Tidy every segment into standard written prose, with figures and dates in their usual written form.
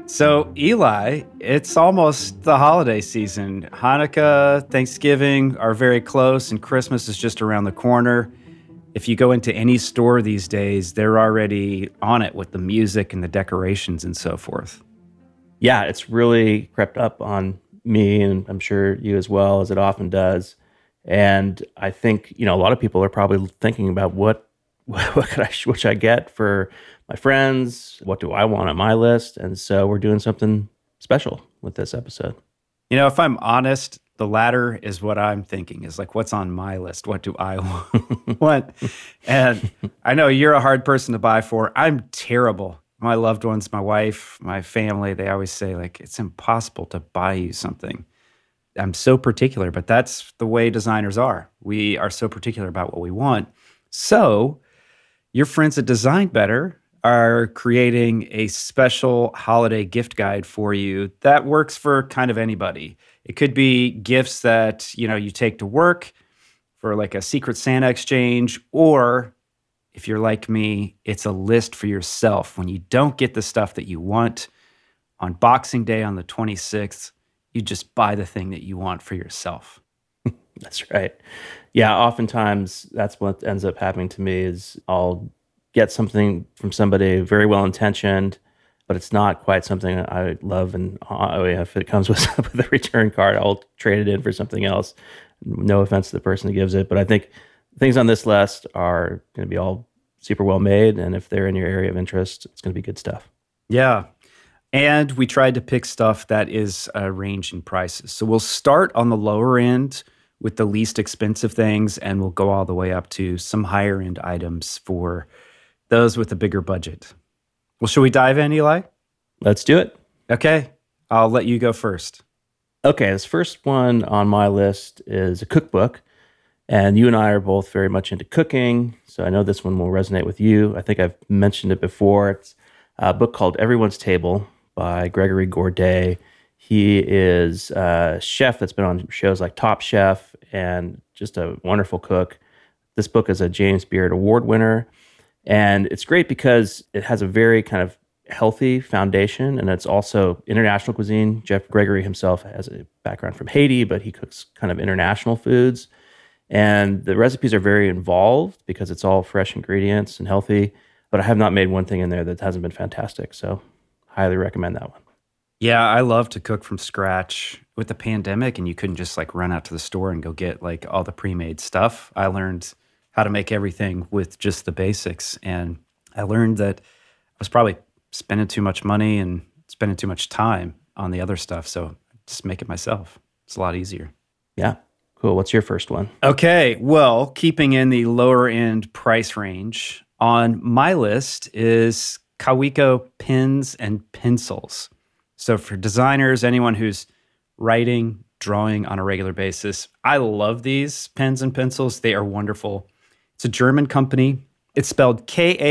So, Eli, it's almost the holiday season. Hanukkah, Thanksgiving are very close, and Christmas is just around the corner. If you go into any store these days, they're already on it with the music and the decorations and so forth. Yeah, it's really crept up on me, and I'm sure you as well, as it often does. And I think a lot of people are probably thinking about what should I get for my friends? What do I want on my list? And so we're doing something special with this episode. If I'm honest, the latter is what I'm thinking is like, what's on my list? What do I want? And I know you're a hard person to buy for. I'm terrible. My loved ones, my wife, my family, they always say, like, it's impossible to buy you something. I'm so particular, but that's the way designers are. We are so particular about what we want. So, your friends at Design Better are creating a special holiday gift guide for you that works for kind of anybody. It could be gifts that, you take to work for like a Secret Santa exchange, or if you're like me, it's a list for yourself. When you don't get the stuff that you want on Boxing Day on the 26th, you just buy the thing that you want for yourself. That's right. Yeah, oftentimes that's what ends up happening to me is I'll get something from somebody very well intentioned, but it's not quite something I love. And if it comes with a return card, I'll trade it in for something else. No offense to the person who gives it, but I think things on this list are going to be all super well made. And if they're in your area of interest, it's going to be good stuff. Yeah. And we tried to pick stuff that is a range in prices. So we'll start on the lower end with the least expensive things, and we'll go all the way up to some higher end items for those with a bigger budget. Well, should we dive in, Eli? Let's do it. Okay. I'll let you go first. Okay. This first one on my list is a cookbook. And you and I are both very much into cooking. So I know this one will resonate with you. I think I've mentioned it before. It's a book called Everyone's Table by Gregory Gourdet. He is a chef that's been on shows like Top Chef and just a wonderful cook. This book is a James Beard Award winner. And it's great because it has a very kind of healthy foundation, and it's also international cuisine. Jeff Gregory himself has a background from Haiti, but he cooks kind of international foods. And the recipes are very involved because it's all fresh ingredients and healthy. But I have not made one thing in there that hasn't been fantastic. So highly recommend that one. Yeah, I love to cook from scratch. With the pandemic, and you couldn't just like run out to the store and go get like all the pre-made stuff, I learned how to make everything with just the basics. And I learned that I was probably spending too much money and spending too much time on the other stuff. So just make it myself. It's a lot easier. Yeah. Cool. What's your first one? Okay. Well, keeping in the lower end price range, on my list is Kaweco pens and pencils. So for designers, anyone who's writing, drawing on a regular basis, I love these pens and pencils. They are wonderful. It's a German company. It's spelled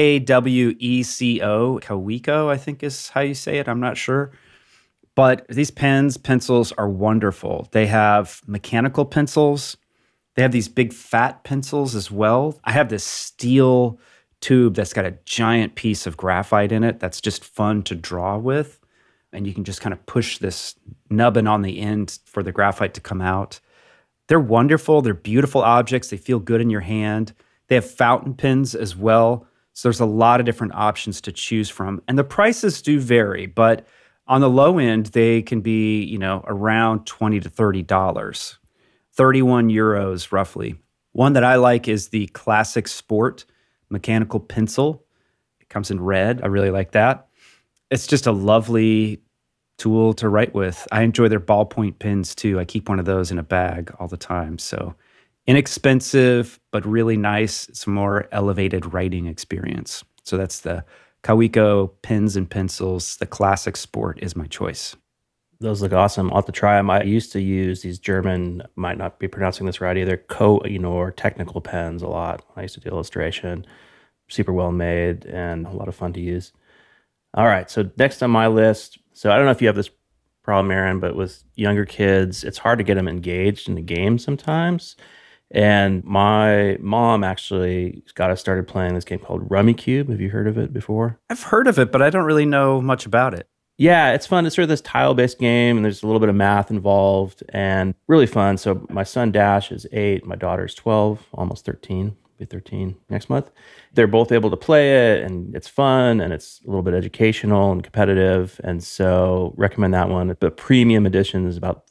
Kaweco. Kaweco, I think is how you say it. I'm not sure. But these pens, pencils are wonderful. They have mechanical pencils. They have these big fat pencils as well. I have this steel tube that's got a giant piece of graphite in it that's just fun to draw with. And you can just kind of push this nubbin on the end for the graphite to come out. They're wonderful. They're beautiful objects. They feel good in your hand. They have fountain pens as well. So there's a lot of different options to choose from. And the prices do vary, but on the low end, they can be, around $20 to $30, 31 euros roughly. One that I like is the Classic Sport mechanical pencil. It comes in red. I really like that. It's just a lovely tool to write with. I enjoy their ballpoint pens too. I keep one of those in a bag all the time. So inexpensive, but really nice. It's a more elevated writing experience. So that's the Kaweco pens and pencils. The Classic Sport is my choice. Those look awesome. I'll have to try them. I used to use these German, might not be pronouncing this right either, or technical pens a lot. I used to do illustration. Super well made and a lot of fun to use. All right, so next on my list, so I don't know if you have this problem, Aaron, but with younger kids, it's hard to get them engaged in the game sometimes. And my mom actually got us started playing this game called Rummikub. Have you heard of it before? I've heard of it, but I don't really know much about it. Yeah, it's fun. It's sort of this tile-based game, and there's a little bit of math involved, and really fun. So my son Dash is 8, my daughter's 12, almost 13, be 13 next month. They're both able to play it, and it's fun, and it's a little bit educational and competitive, and so recommend that one. The premium edition is about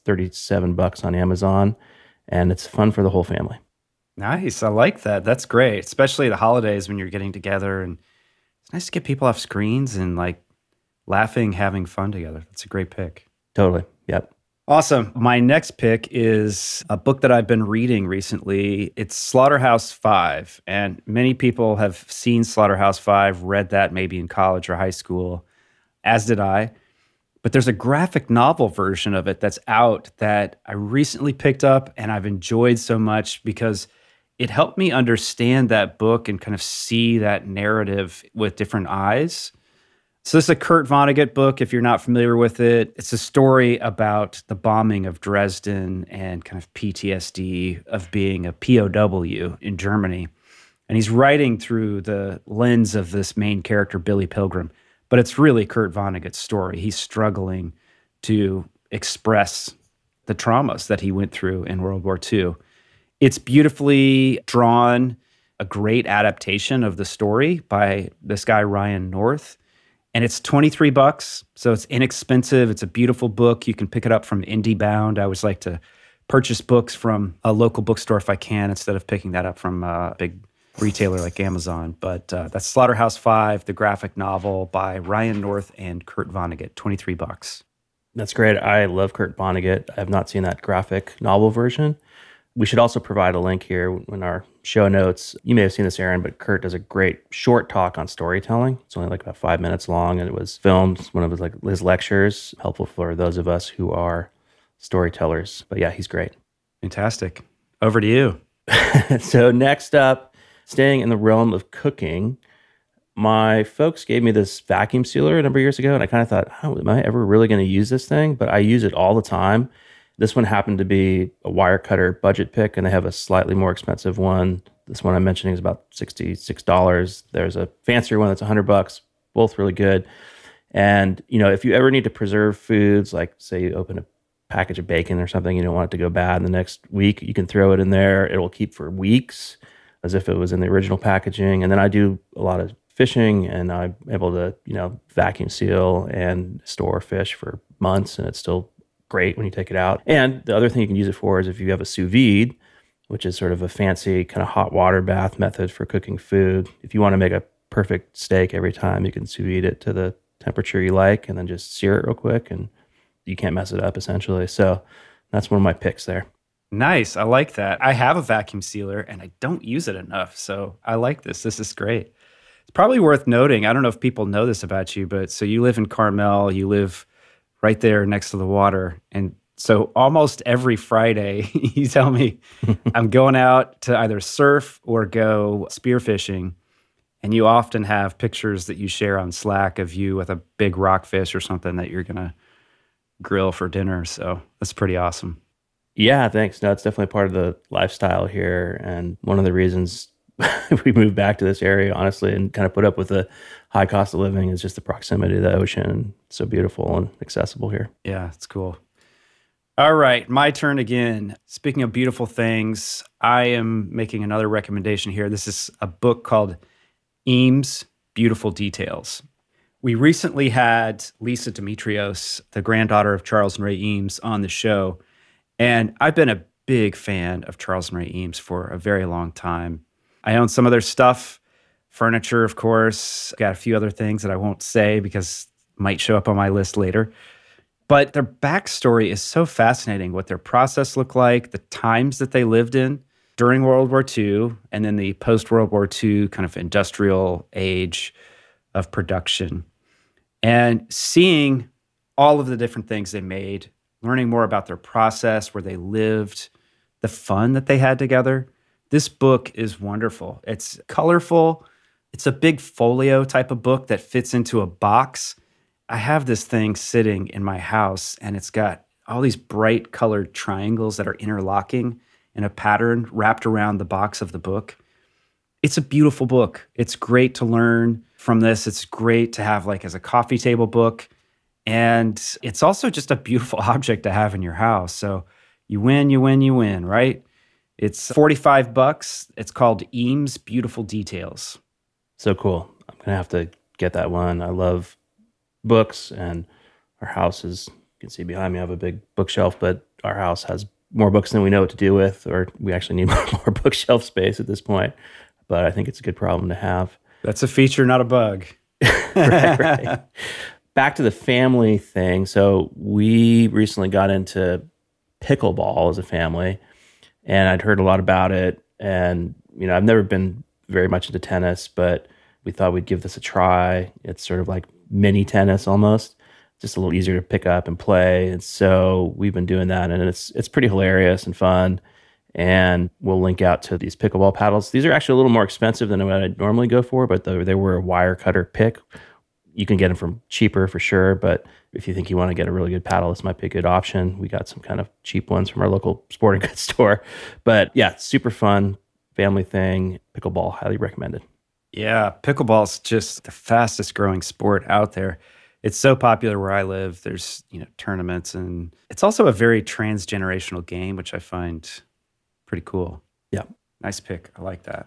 $37 on Amazon, and it's fun for the whole family. Nice. I like that. That's great, especially the holidays when you're getting together. And it's nice to get people off screens and like laughing, having fun together. That's a great pick. Totally. Yep. Awesome. My next pick is a book that I've been reading recently. It's Slaughterhouse-Five. And many people have seen Slaughterhouse-Five, read that maybe in college or high school, as did I. But there's a graphic novel version of it that's out that I recently picked up and I've enjoyed so much because it helped me understand that book and kind of see that narrative with different eyes. So this is a Kurt Vonnegut book, if you're not familiar with it. It's a story about the bombing of Dresden and kind of PTSD of being a POW in Germany. And he's writing through the lens of this main character, Billy Pilgrim. But it's really Kurt Vonnegut's story. He's struggling to express the traumas that he went through in World War II. It's beautifully drawn, a great adaptation of the story by this guy, Ryan North. And it's $23, so it's inexpensive. It's a beautiful book. You can pick it up from IndieBound. I always like to purchase books from a local bookstore if I can, instead of picking that up from a big retailer like Amazon. But that's Slaughterhouse-Five, the graphic novel by Ryan North and Kurt Vonnegut, $23. That's great. I love Kurt Vonnegut. I have not seen that graphic novel version. We should also provide a link here in our show notes. You may have seen this, Aaron, but Kurt does a great short talk on storytelling. It's only like about 5 minutes long, and it was filmed, one of his lectures, helpful for those of us who are storytellers. But yeah, he's great. Fantastic. Over to you. So next up, staying in the realm of cooking, my folks gave me this vacuum sealer a number of years ago, and I kind of thought, oh, am I ever really going to use this thing? But I use it all the time. This one happened to be a Wirecutter budget pick, and they have a slightly more expensive one. This one I'm mentioning is about $66. There's a fancier one that's $100, both really good. And, if you ever need to preserve foods, like say you open a package of bacon or something, you don't want it to go bad in the next week, you can throw it in there. It'll keep for weeks as if it was in the original packaging. And then I do a lot of fishing, and I'm able to, vacuum seal and store fish for months, and it's still great when you take it out. And the other thing you can use it for is if you have a sous vide, which is sort of a fancy kind of hot water bath method for cooking food. If you want to make a perfect steak every time, you can sous vide it to the temperature you like and then just sear it real quick, and you can't mess it up essentially. So that's one of my picks there. Nice. I like that. I have a vacuum sealer and I don't use it enough. So I like this. This is great. It's probably worth noting. I don't know if people know this about you, but so you live in Carmel, you live right there next to the water. And so almost every Friday, you tell me I'm going out to either surf or go spearfishing. And you often have pictures that you share on Slack of you with a big rockfish or something that you're going to grill for dinner. So that's pretty awesome. Yeah, thanks. No, it's definitely part of the lifestyle here. And one of the reasons we moved back to this area, honestly, and kind of put up with the high cost of living is just the proximity to the ocean. It's so beautiful and accessible here. Yeah, it's cool. All right, my turn again. Speaking of beautiful things, I am making another recommendation here. This is a book called Eames, Beautiful Details. We recently had Lisa Demetrios, the granddaughter of Charles and Ray Eames, on the show. And I've been a big fan of Charles and Ray Eames for a very long time. I own some of their stuff, furniture, of course. Got a few other things that I won't say because it might show up on my list later. But their backstory is so fascinating, what their process looked like, the times that they lived in during World War II, and then the post-World War II kind of industrial age of production. And seeing all of the different things they made, learning more about their process, where they lived, the fun that they had together. This book is wonderful. It's colorful. It's a big folio type of book that fits into a box. I have this thing sitting in my house, and it's got all these bright colored triangles that are interlocking in a pattern wrapped around the box of the book. It's a beautiful book. It's great to learn from this. It's great to have like as a coffee table book. And it's also just a beautiful object to have in your house. So you win, you win, you win, right? It's $45. It's called Eames Beautiful Details. So cool. I'm going to have to get that one. I love books, and our house is, you can see behind me, I have a big bookshelf, but our house has more books than we know what to do with, or we actually need more bookshelf space at this point. But I think it's a good problem to have. That's a feature, not a bug. Right. Back to the family thing. So we recently got into pickleball as a family, and I'd heard a lot about it. And, I've never been very much into tennis, but we thought we'd give this a try. It's sort of like mini tennis almost, just a little easier to pick up and play. And so we've been doing that, and it's pretty hilarious and fun. And we'll link out to these pickleball paddles. These are actually a little more expensive than what I'd normally go for, but they were a wire cutter pick. You can get them from cheaper for sure, but if you think you want to get a really good paddle, this might be a good option. We got some kind of cheap ones from our local sporting goods store. But yeah, super fun, family thing. Pickleball, highly recommended. Yeah, pickleball is just the fastest growing sport out there. It's so popular where I live. There's, tournaments, and it's also a very transgenerational game, which I find pretty cool. Yeah. Nice pick. I like that.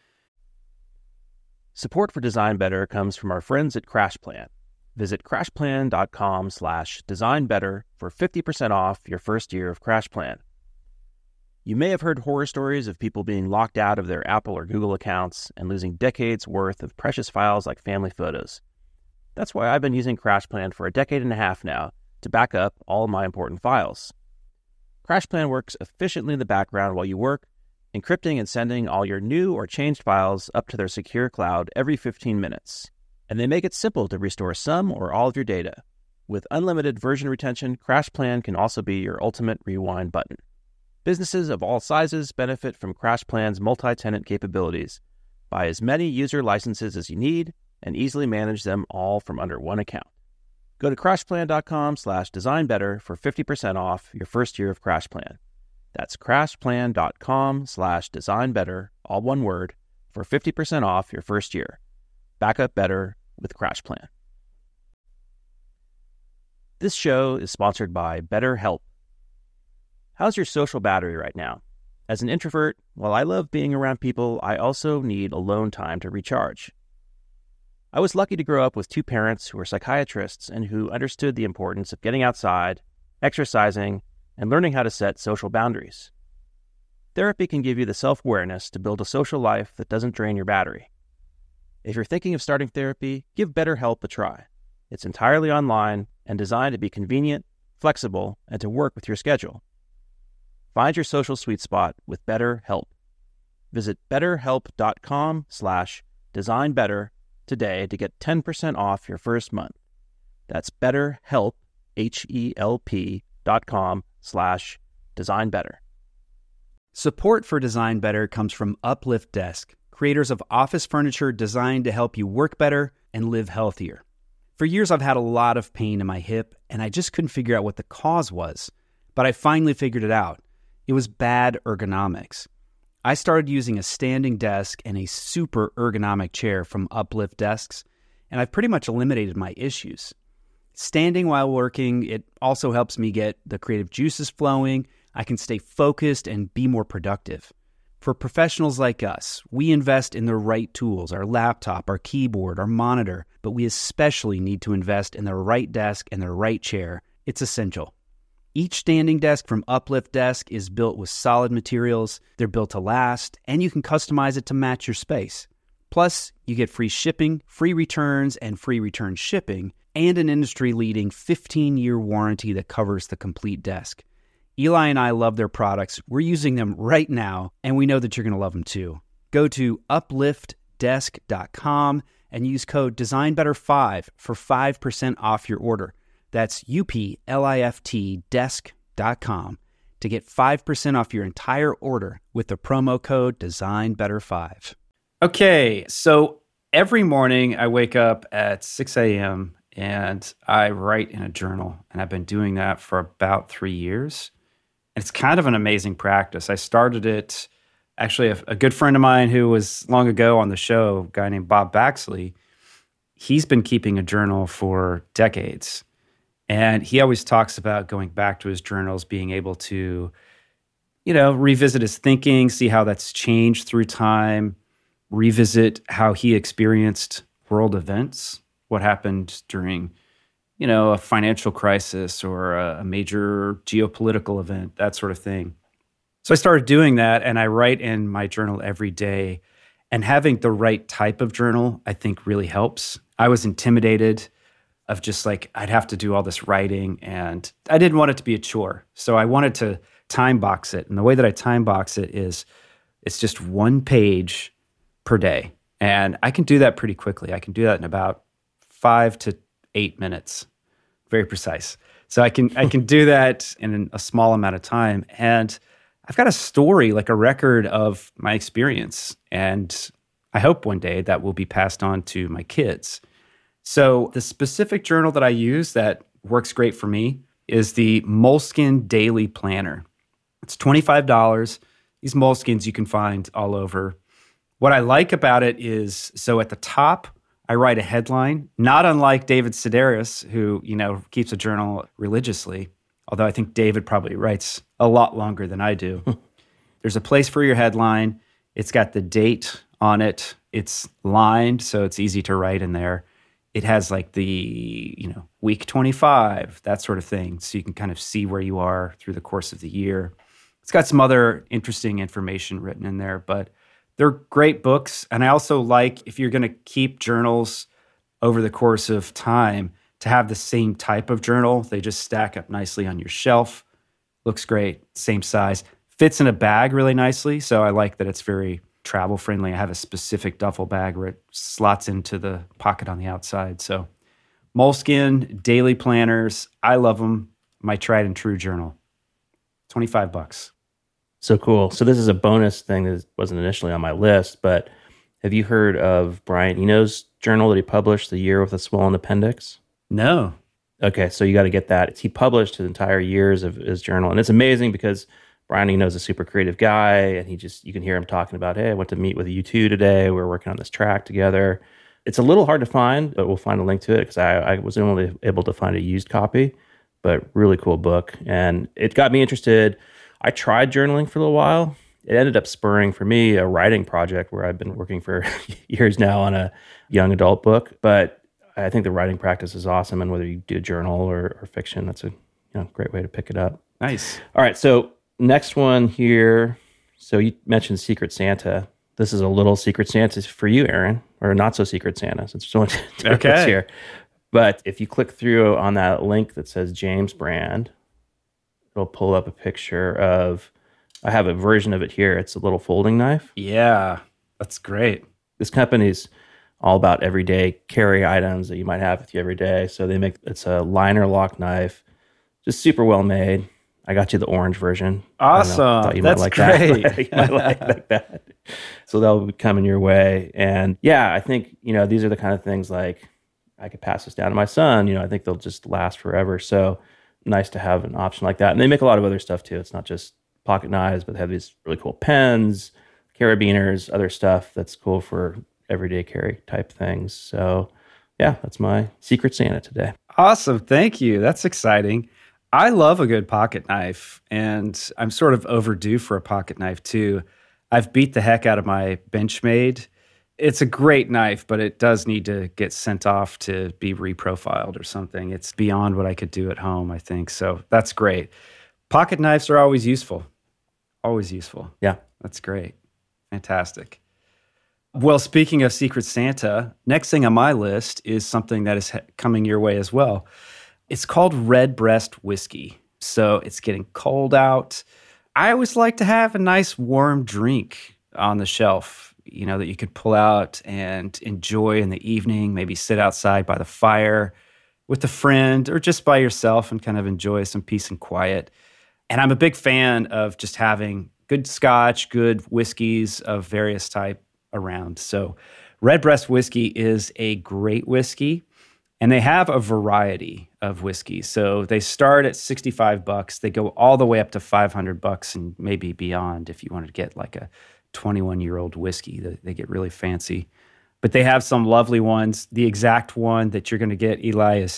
Support for Design Better comes from our friends at CrashPlan. Visit crashplan.com/designbetter for 50% off your first year of CrashPlan. You may have heard horror stories of people being locked out of their Apple or Google accounts and losing decades worth of precious files like family photos. That's why I've been using CrashPlan for a decade and a half now to back up all my important files. CrashPlan works efficiently in the background while you work, encrypting and sending all your new or changed files up to their secure cloud every 15 minutes. And they make it simple to restore some or all of your data. With unlimited version retention, CrashPlan can also be your ultimate rewind button. Businesses of all sizes benefit from CrashPlan's multi-tenant capabilities. Buy as many user licenses as you need and easily manage them all from under one account. Go to crashplan.com/designbetter for 50% off your first year of CrashPlan. That's crashplan.com/designbetter, all one word, for 50% off your first year. Back up better with CrashPlan. This show is sponsored by BetterHelp. How's your social battery right now? As an introvert, while I love being around people, I also need alone time to recharge. I was lucky to grow up with two parents who were psychiatrists and who understood the importance of getting outside, exercising, and learning how to set social boundaries. Therapy can give you the self-awareness to build a social life that doesn't drain your battery. If you're thinking of starting therapy, give BetterHelp a try. It's entirely online and designed to be convenient, flexible, and to work with your schedule. Find your social sweet spot with BetterHelp. Visit betterhelp.com/designbetter today to get 10% off your first month. That's BetterHelp, HELP.com/designbetter. Support for Design Better comes from Uplift Desk, creators of office furniture designed to help you work better and live healthier. For years, I've had a lot of pain in my hip, and I just couldn't figure out what the cause was. But I finally figured it out. It was bad ergonomics. I started using a standing desk and a super ergonomic chair from Uplift Desks, and I've pretty much eliminated my issues. Standing while working, it also helps me get the creative juices flowing. I can stay focused and be more productive. For professionals like us, we invest in the right tools, our laptop, our keyboard, our monitor, but we especially need to invest in the right desk and the right chair. It's essential. Each standing desk from Uplift Desk is built with solid materials, they're built to last, and you can customize it to match your space. Plus, you get free shipping, free returns, and free return shipping, and an industry-leading 15-year warranty that covers the complete desk. Eli and I love their products. We're using them right now, and we know that you're going to love them too. Go to upliftdesk.com and use code DesignBetter5 for 5% off your order. That's UPLIFT desk.com to get 5% off your entire order with the promo code DesignBetter5. Okay, so every morning I wake up at 6 a.m. and I write in a journal, and I've been doing that for about 3 years. And it's kind of an amazing practice. I started it, actually, a good friend of mine who was long ago on the show, a guy named Bob Baxley, he's been keeping a journal for decades. And he always talks about going back to his journals, being able to, revisit his thinking, see how that's changed through time, revisit how he experienced world events, what happened during, a financial crisis or a major geopolitical event, that sort of thing. So I started doing that, and I write in my journal every day. And having the right type of journal, I think, really helps. I was intimidated of just like, I'd have to do all this writing, and I didn't want it to be a chore. So I wanted to time box it. And the way that I time box it is it's just one page per day. And I can do that pretty quickly. I can do that in about 5 to 8 minutes. Very precise. So I can do that in a small amount of time. And I've got a story, like a record of my experience. And I hope one day that will be passed on to my kids. So the specific journal that I use that works great for me is the Moleskine Daily Planner. It's $25. These Moleskines you can find all over. What I like about it is, so at the top, I write a headline, not unlike David Sedaris, who, keeps a journal religiously, although I think David probably writes a lot longer than I do. There's a place for your headline. It's got the date on it. It's lined, so it's easy to write in there. It has like the, week 25, that sort of thing, so you can kind of see where you are through the course of the year. It's got some other interesting information written in there, but they're great books. And I also like, if you're going to keep journals over the course of time, to have the same type of journal. They just stack up nicely on your shelf. Looks great, same size. Fits in a bag really nicely, so I like that it's very travel friendly. I have a specific duffel bag where it slots into the pocket on the outside. So Moleskine Daily Planners, I love them. My tried and true journal. $25. So cool. So this is a bonus thing that wasn't initially on my list, but have you heard of Brian Eno's journal that he published, The Year with a Swollen Appendix? No. Okay, so you got to get that. He published his entire years of his journal, and it's amazing because Brian Eno's a super creative guy, and you can hear him talking about, hey, I went to meet with U2 today. We're working on this track together. It's a little hard to find, but we'll find a link to it because I was only able to find a used copy, but really cool book. And it got me interested. I tried journaling for a little while. It ended up spurring for me a writing project where I've been working for years now on a young adult book, but I think the writing practice is awesome, and whether you do a journal or fiction, that's a great way to pick it up. Nice. All right, so next one here. So you mentioned Secret Santa. This is a little Secret Santa for you, Aaron, or not so Secret Santa, since there's so much difference here. But if you click through on that link that says James Brand, it'll pull up a picture of, I have a version of it here. It's a little folding knife. Yeah, that's great. This company's all about everyday carry items that you might have with you every day. So it's a liner lock knife, just super well made. I got you the orange version. Awesome. Thought you That's might like great. That. You might like that. So they'll be coming your way. And yeah, I think, these are the kind of things like I could pass this down to my son. I think they'll just last forever. So nice to have an option like that. And they make a lot of other stuff too. It's not just pocket knives, but they have these really cool pens, carabiners, other stuff that's cool for everyday carry type things. So yeah, that's my Secret Santa today. Awesome. Thank you. That's exciting. I love a good pocket knife, and I'm sort of overdue for a pocket knife too. I've beat the heck out of my Benchmade. It's a great knife, but it does need to get sent off to be reprofiled or something. It's beyond what I could do at home, I think. So that's great. Pocket knives are always useful. Always useful. Yeah. That's great. Fantastic. Well, speaking of Secret Santa, next thing on my list is something that is coming your way as well. It's called Redbreast whiskey. So it's getting cold out. I always like to have a nice warm drink on the shelf, that you could pull out and enjoy in the evening, maybe sit outside by the fire with a friend or just by yourself and kind of enjoy some peace and quiet. And I'm a big fan of just having good scotch, good whiskeys of various type around. So Redbreast whiskey is a great whiskey, and they have a variety of whiskeys. So they start at $65. They go all the way up to $500 and maybe beyond if you want to get like a 21-year-old whiskey. They get really fancy. But they have some lovely ones. The exact one that you're going to get, Eli, is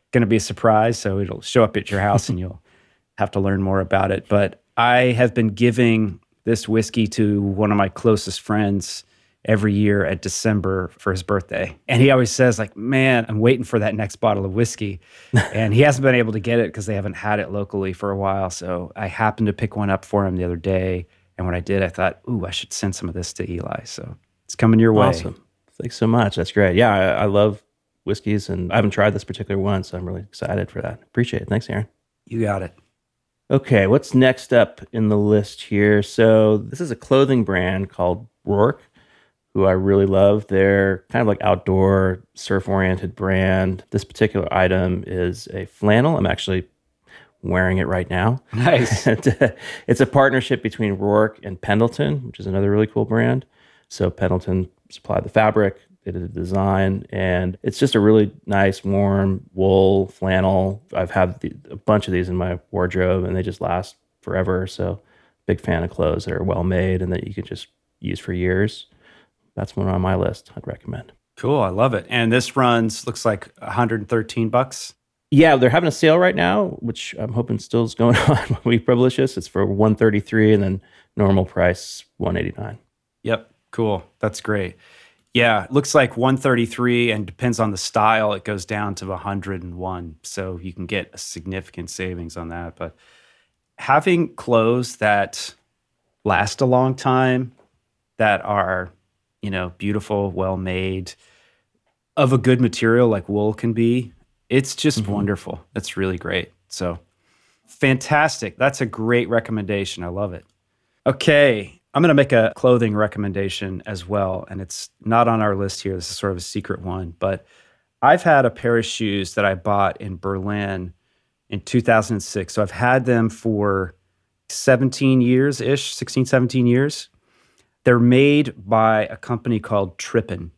going to be a surprise. So it'll show up at your house and you'll have to learn more about it. But I have been giving this whiskey to one of my closest friends every year at December for his birthday. And he always says, like, man, I'm waiting for that next bottle of whiskey. And he hasn't been able to get it because they haven't had it locally for a while. So I happened to pick one up for him the other day. And when I did, I thought, ooh, I should send some of this to Eli. So it's coming your way. Awesome. Thanks so much. That's great. Yeah, I love whiskeys, and I haven't tried this particular one, so I'm really excited for that. Appreciate it. Thanks, Aaron. You got it. Okay, what's next up in the list here? So this is a clothing brand called Roark, who I really love. They're kind of like outdoor, surf-oriented brand. This particular item is a flannel. I'm actually wearing it right now. Nice. It's a partnership between Roark and Pendleton, which is another really cool brand. So Pendleton supplied the fabric, they did the design, and it's just a really nice, warm wool flannel. I've had a bunch of these in my wardrobe, and they just last forever. So big fan of clothes that are well made and that you can just use for years. That's one on my list I'd recommend. Cool. I love it. And this looks like $113. Yeah, they're having a sale right now, which I'm hoping still is going on when we publish this. It's for $133 and then normal price $189. Yep. Cool. That's great. Yeah, it looks like 133 and depends on the style. It goes down to 101. So you can get a significant savings on that. But having clothes that last a long time, that are, beautiful, well-made, of a good material like wool can be, it's just wonderful. It's really great. So fantastic. That's a great recommendation. I love it. Okay. I'm going to make a clothing recommendation as well, and it's not on our list here. This is sort of a secret one, but I've had a pair of shoes that I bought in Berlin in 2006. So I've had them for 17 years-ish, 16, 17 years. They're made by a company called Trippen,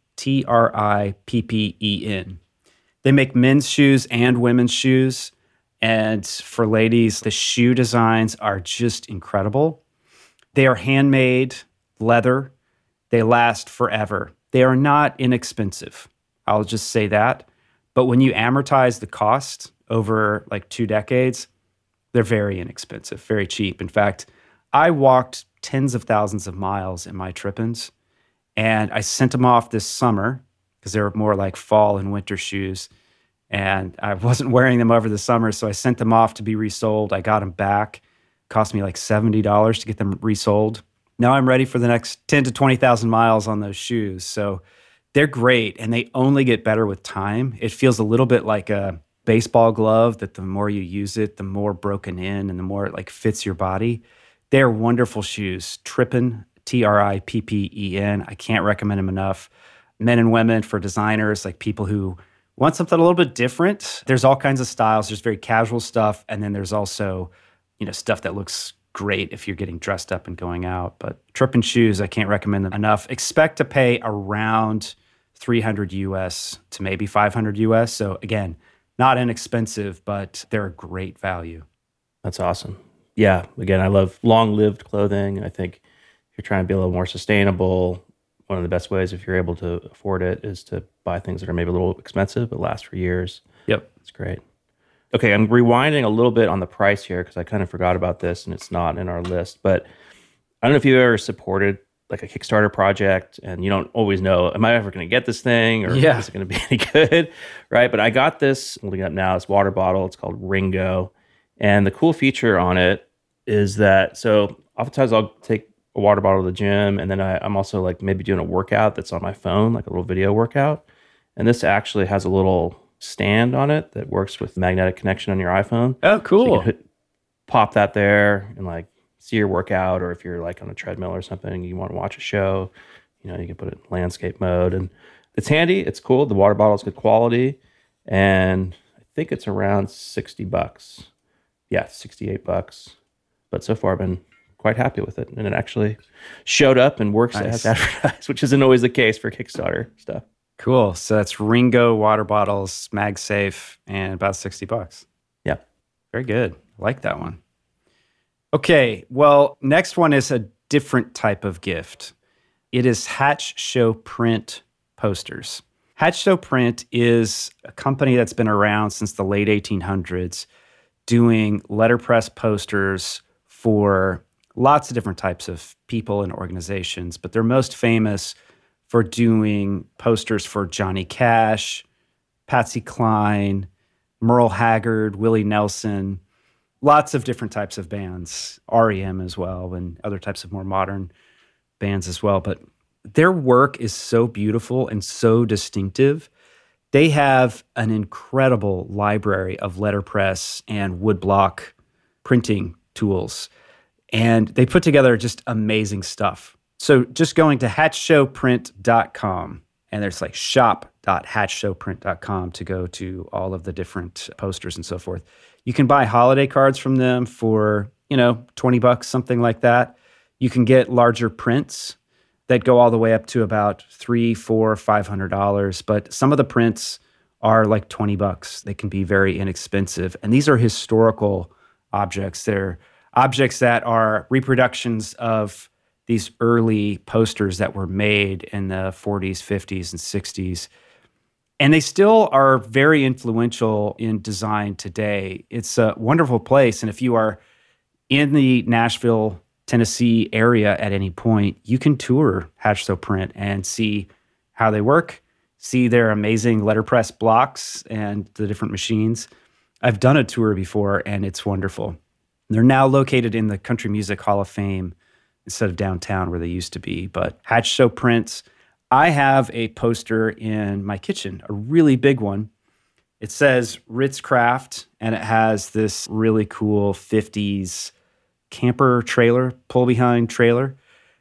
Trippen. They make men's shoes and women's shoes, and for ladies, the shoe designs are just incredible. They are handmade leather. They last forever. They are not inexpensive. I'll just say that. But when you amortize the cost over like 2 decades, they're very inexpensive, very cheap. In fact, I walked tens of thousands of miles in my Trippens, and I sent them off this summer because they were more like fall and winter shoes. And I wasn't wearing them over the summer, so I sent them off to be resold. I got them back. Cost me like $70 to get them resold. Now I'm ready for the next 10 to 20,000 miles on those shoes. So they're great, and they only get better with time. It feels a little bit like a baseball glove that the more you use it, the more broken in and the more it like fits your body. They're wonderful shoes. Trippen, Trippen. I can't recommend them enough. Men and women, for designers, like people who want something a little bit different. There's all kinds of styles. There's very casual stuff, and then there's also stuff that looks great if you're getting dressed up and going out. But Trippen shoes, I can't recommend them enough. Expect to pay around $300 US to maybe $500 US. So again, not inexpensive, but they're a great value. That's awesome. Yeah, again, I love long-lived clothing. I think if you're trying to be a little more sustainable, one of the best ways, if you're able to afford it, is to buy things that are maybe a little expensive but last for years. Yep. It's great. Okay, I'm rewinding a little bit on the price here because I kind of forgot about this and it's not in our list. But I don't know if you've ever supported like a Kickstarter project and you don't always know, am I ever going to get this thing or is it going to be any good, right? But I got this, I'm looking it up now, this water bottle. It's called Ringo. And the cool feature on it is that, so oftentimes I'll take a water bottle to the gym and then I'm also like maybe doing a workout that's on my phone, like a little video workout. And this actually has a little stand on it that works with magnetic connection on your iPhone. Oh, cool. So you can pop that there and like see your workout, or if you're like on a treadmill or something, you want to watch a show, you can put it in landscape mode, and it's handy. It's cool. The water bottle is good quality, and I think it's around $60. Yeah, $68. But so far I've been quite happy with it, and it actually showed up and works as advertised, which isn't always the case for Kickstarter stuff. Cool. So that's Ringo water bottles, MagSafe, and about $60. Yeah. Very good. I like that one. Okay. Well, next one is a different type of gift. It is Hatch Show Print posters. Hatch Print is a company that's been around since the late 1800s, doing letterpress posters for lots of different types of people and organizations, but they're most famous for doing posters for Johnny Cash, Patsy Cline, Merle Haggard, Willie Nelson, lots of different types of bands, REM as well, and other types of more modern bands as well. But their work is so beautiful and so distinctive. They have an incredible library of letterpress and woodblock printing tools, and they put together just amazing stuff. So just going to hatchshowprint.com, and there's like shop.hatchshowprint.com to go to all of the different posters and so forth. You can buy holiday cards from them for, $20, something like that. You can get larger prints that go all the way up to about $300, $400, $500. But some of the prints are like $20. They can be very inexpensive. And these are historical objects. They're objects that are reproductions of these early posters that were made in the 40s, 50s, and 60s. And they still are very influential in design today. It's a wonderful place. And if you are in the Nashville, Tennessee area at any point, you can tour Hatch Print and see how they work, see their amazing letterpress blocks and the different machines. I've done a tour before, and it's wonderful. They're now located in the Country Music Hall of Fame instead of downtown where they used to be. But Hatch Prints, I have a poster in my kitchen, a really big one. It says Ritz Craft, and it has this really cool 50s camper trailer, pull-behind trailer,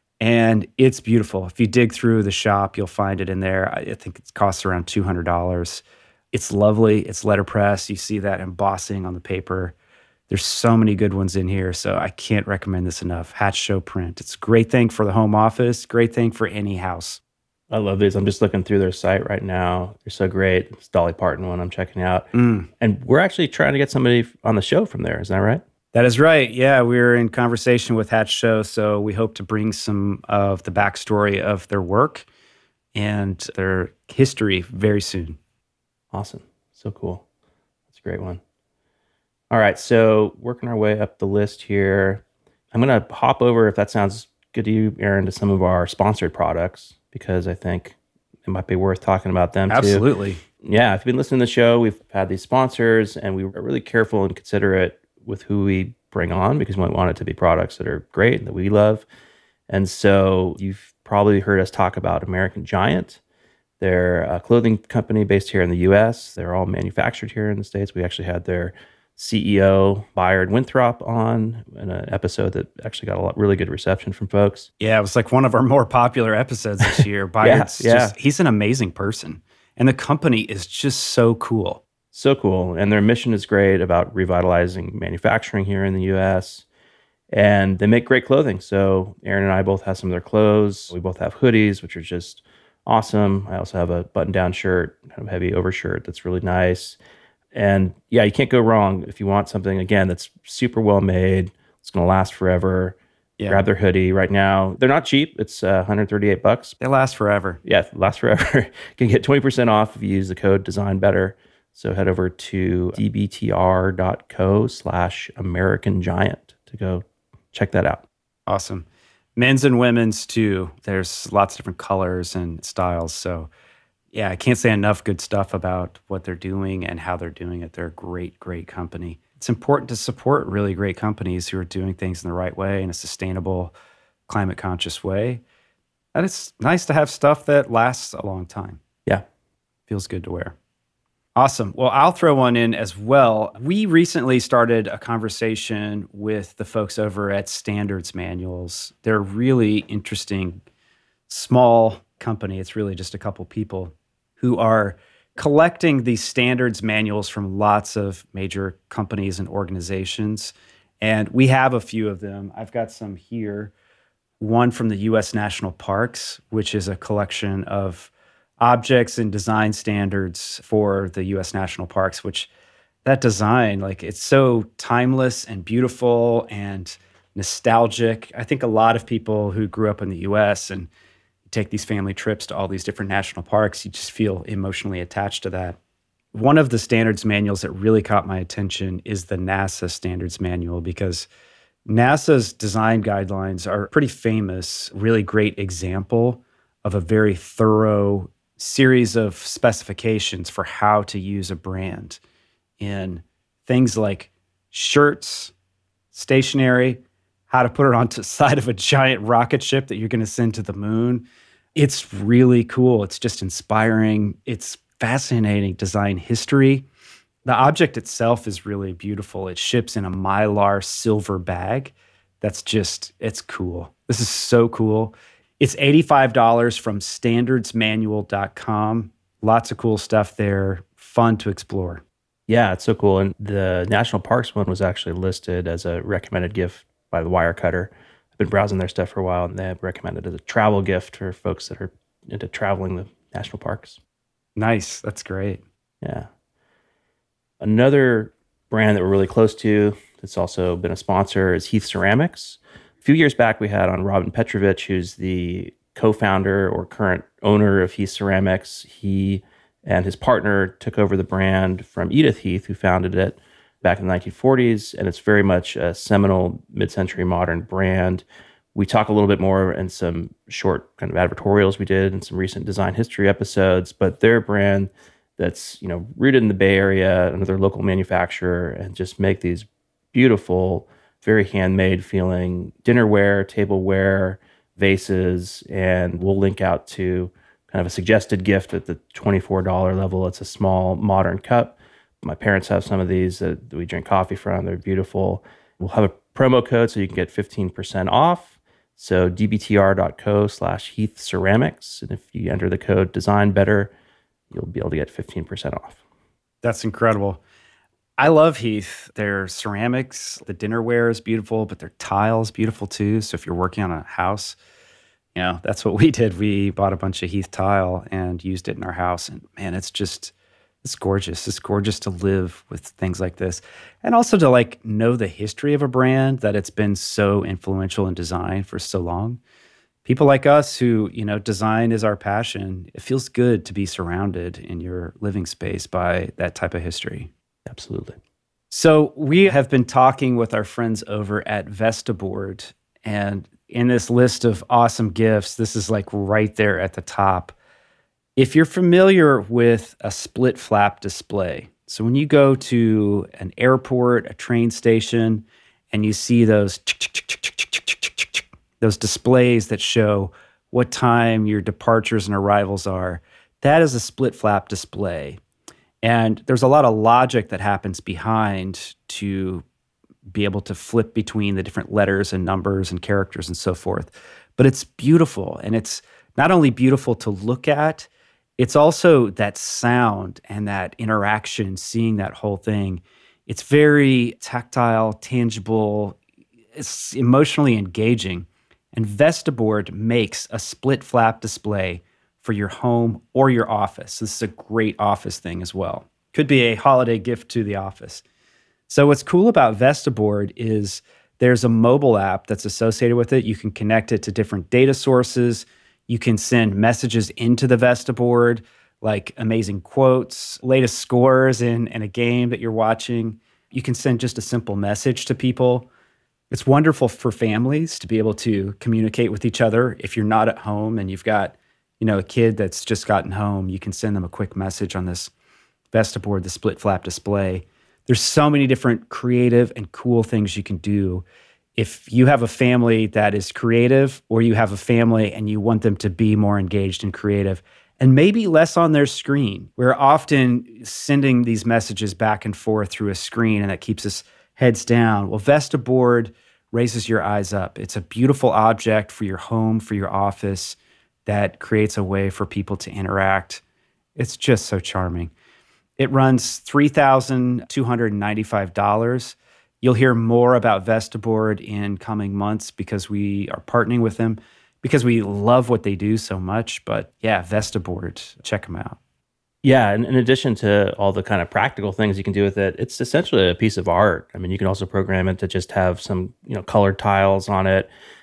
and it's beautiful. If you dig through the shop, you'll find it in there. I think it costs around $200. It's lovely. It's letterpress. You see that embossing on the paper. There's so many good ones in here, so I can't recommend this enough. Hatch Print. It's a great thing for the home office, great thing for any house. I love these. I'm just looking through their site right now. They're so great. It's Dolly Parton one I'm checking out. And we're actually trying to get somebody on the show from there. Is that right? That is right. Yeah, we're in conversation with Hatch, so we hope to bring some of the backstory of their work and their history very soon. Awesome. So cool. That's a great one. All right, so working our way up the list here. I'm going to hop over, if that sounds good to you, Aaron, to some of our sponsored products, because I think it might be worth talking about them too. Absolutely. Yeah, if you've been listening to the show, we've had these sponsors, and we were really careful and considerate with who we bring on because we want it to be products that are great, that we love. And so you've probably heard us talk about American Giant. They're a clothing company based here in the U.S. They're all manufactured here in the States. We actually had their CEO, Bayard Winthrop, on in an episode that actually got a really good reception from folks. Yeah, it was like one of our more popular episodes this year. Bayard's he's an amazing person. And the company is just so cool. So cool. And their mission is great about revitalizing manufacturing here in the U.S. And they make great clothing. So Aaron and I both have some of their clothes. We both have hoodies, which are just awesome. I also have a button-down shirt, kind of heavy overshirt that's really nice. And yeah, you can't go wrong if you want something, again, that's super well made. It's going to last forever. Yeah. Grab their hoodie right now. They're not cheap. It's $138. They last forever. Yeah, last forever. You can get 20% off if you use the code DesignBetter. So head over to dbtr.co/American Giant to go check that out. Awesome. Men's and women's too. There's lots of different colors and styles. So yeah, I can't say enough good stuff about what they're doing and how they're doing it. They're a great, great company. It's important to support really great companies who are doing things in the right way, in a sustainable, climate conscious way. And it's nice to have stuff that lasts a long time. Yeah. Feels good to wear. Awesome. Well, I'll throw one in as well. We recently started a conversation with the folks over at Standards Manuals. They're a really interesting, small company. It's really just a couple people who are collecting these standards manuals from lots of major companies and organizations. And we have a few of them. I've got some here. One from the U.S. National Parks, which is a collection of objects and design standards for the U.S. National Parks, which that design, like, it's so timeless and beautiful and nostalgic. I think a lot of people who grew up in the U.S. and take these family trips to all these different national parks. You just feel emotionally attached to that. One of the standards manuals that really caught my attention is the NASA standards manual, because NASA's design guidelines are pretty famous, really great example of a very thorough series of specifications for how to use a brand in things like shirts, stationery, how to put it onto the side of a giant rocket ship that you're going to send to the moon. It's really cool. It's just inspiring. It's fascinating design history. The object itself is really beautiful. It ships in a Mylar silver bag. It's cool. This is so cool. It's $85 from standardsmanual.com. Lots of cool stuff there. Fun to explore. Yeah, it's so cool. And the National Parks one was actually listed as a recommended gift by the Wirecutter. I've been browsing their stuff for a while, and they have recommended it as a travel gift for folks that are into traveling the national parks. Nice. That's great. Yeah. Another brand that we're really close to that's also been a sponsor is Heath Ceramics. A few years back, we had on Robin Petrovich, who's the co-founder or current owner of Heath Ceramics. He and his partner took over the brand from Edith Heath, who founded it back in the 1940s, and it's very much a seminal mid-century modern brand. We talk a little bit more in some short kind of advertorials we did in some recent design history episodes, but they're a brand that's, rooted in the Bay Area, another local manufacturer, and just make these beautiful, very handmade feeling dinnerware, tableware, vases, and we'll link out to kind of a suggested gift at the $24 level. It's a small modern cup. My parents have some of these that we drink coffee from. They're beautiful. We'll have a promo code so you can get 15% off. So dbtr.co/Heath Ceramics. And if you enter the code Design Better, you'll be able to get 15% off. That's incredible. I love Heath. Their ceramics, the dinnerware is beautiful, but their tile is beautiful too. So if you're working on a house, that's what we did. We bought a bunch of Heath tile and used it in our house. And man, it's gorgeous. It's gorgeous to live with things like this. And also to know the history of a brand, that it's been so influential in design for so long. People like us who, design is our passion. It feels good to be surrounded in your living space by that type of history. Absolutely. So we have been talking with our friends over at Vestaboard, and in this list of awesome gifts, this is right there at the top. If you're familiar with a split flap display, so when you go to an airport, a train station, and you see those displays that show what time your departures and arrivals are, that is a split flap display. And there's a lot of logic that happens behind to be able to flip between the different letters and numbers and characters and so forth. But it's beautiful. And it's not only beautiful to look at, it's also that sound and that interaction, seeing that whole thing. It's very tactile, tangible. It's emotionally engaging. And Vestaboard makes a split flap display for your home or your office. This is a great office thing as well. Could be a holiday gift to the office. So what's cool about Vestaboard is there's a mobile app that's associated with it. You can connect it to different data sources. You can send messages into the Vestaboard, like amazing quotes, latest scores in a game that you're watching. You can send just a simple message to people. It's wonderful for families to be able to communicate with each other. If you're not at home and you've got a kid that's just gotten home, you can send them a quick message on this Vestaboard, the split flap display. There's so many different creative and cool things you can do. If you have a family that is creative, or you have a family and you want them to be more engaged and creative, and maybe less on their screen. We're often sending these messages back and forth through a screen, and that keeps us heads down. Well, Vestaboard raises your eyes up. It's a beautiful object for your home, for your office, that creates a way for people to interact. It's just so charming. It runs $3,295. You'll hear more about Vestaboard in coming months because we are partnering with them, because we love what they do so much. But yeah, Vestaboard, check them out. Yeah, and in addition to all the kind of practical things you can do with it, it's essentially a piece of art. I mean, you can also program it to just have some, colored tiles on it.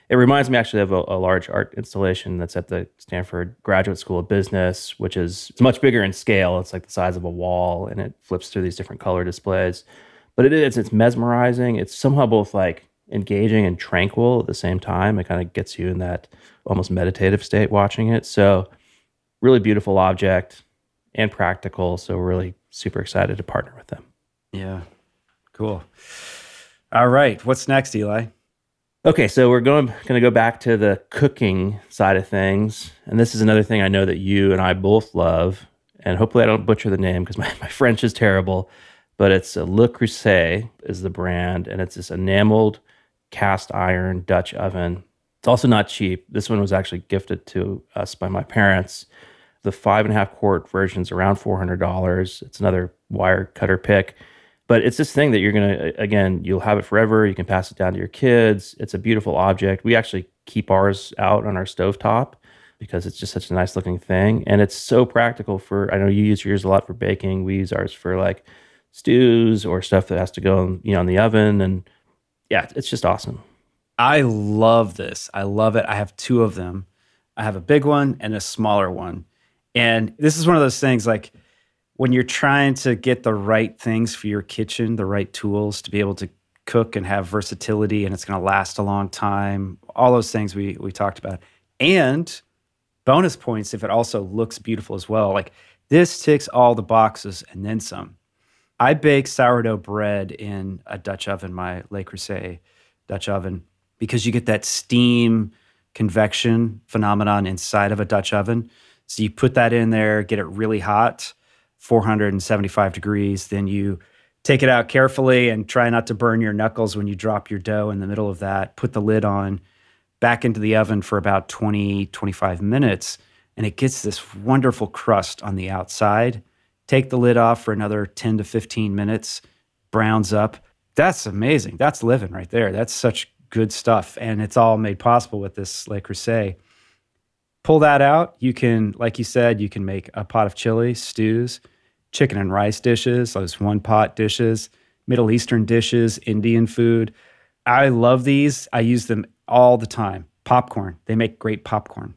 It reminds me actually of a large art installation that's at the Stanford Graduate School of Business, which is it's much bigger in scale. It's like the size of a wall, and it flips through these different color displays. But it's mesmerizing. It's somehow both like engaging and tranquil at the same time. It kind of gets you in that almost meditative state watching it. So really beautiful object and practical. So we're really super excited to partner with them. Yeah, cool. All right, what's next, Eli? Okay, so we're going to go back to the cooking side of things. And this is another thing I know that you and I both love. And hopefully I don't butcher the name because my French is terrible. But it's Le Creuset is the brand. And it's this enameled cast iron Dutch oven. It's also not cheap. This one was actually gifted to us by my parents. The 5.5 quart version's around $400. It's another wire cutter pick. But it's this thing that you're going to, again, you'll have it forever. You can pass it down to your kids. It's a beautiful object. We actually keep ours out on our stovetop because it's just such a nice looking thing. And it's so practical for, I know you use yours a lot for baking. We use ours for like stews or stuff that has to go in the oven. And yeah, it's just awesome. I love this. I love it. I have two of them. I have a big one and a smaller one. And this is one of those things like, when you're trying to get the right things for your kitchen, the right tools to be able to cook and have versatility and it's going to last a long time, all those things we talked about. And bonus points if it also looks beautiful as well. Like this ticks all the boxes and then some. I bake sourdough bread in a Dutch oven, my Le Creuset Dutch oven, because you get that steam convection phenomenon inside of a Dutch oven. So you put that in there, get it really hot, 475 degrees. Then you take it out carefully and try not to burn your knuckles when you drop your dough in the middle of that. Put the lid on, back into the oven for about 20, 25 minutes, and it gets this wonderful crust on the outside. Take the lid off for another 10 to 15 minutes, browns up. That's amazing. That's living right there. That's such good stuff. And it's all made possible with this Le Creuset. Pull that out. You can, like you said, you can make a pot of chili, stews, chicken and rice dishes, those one pot dishes, Middle Eastern dishes, Indian food. I love these. I use them all the time. Popcorn. They make great popcorn.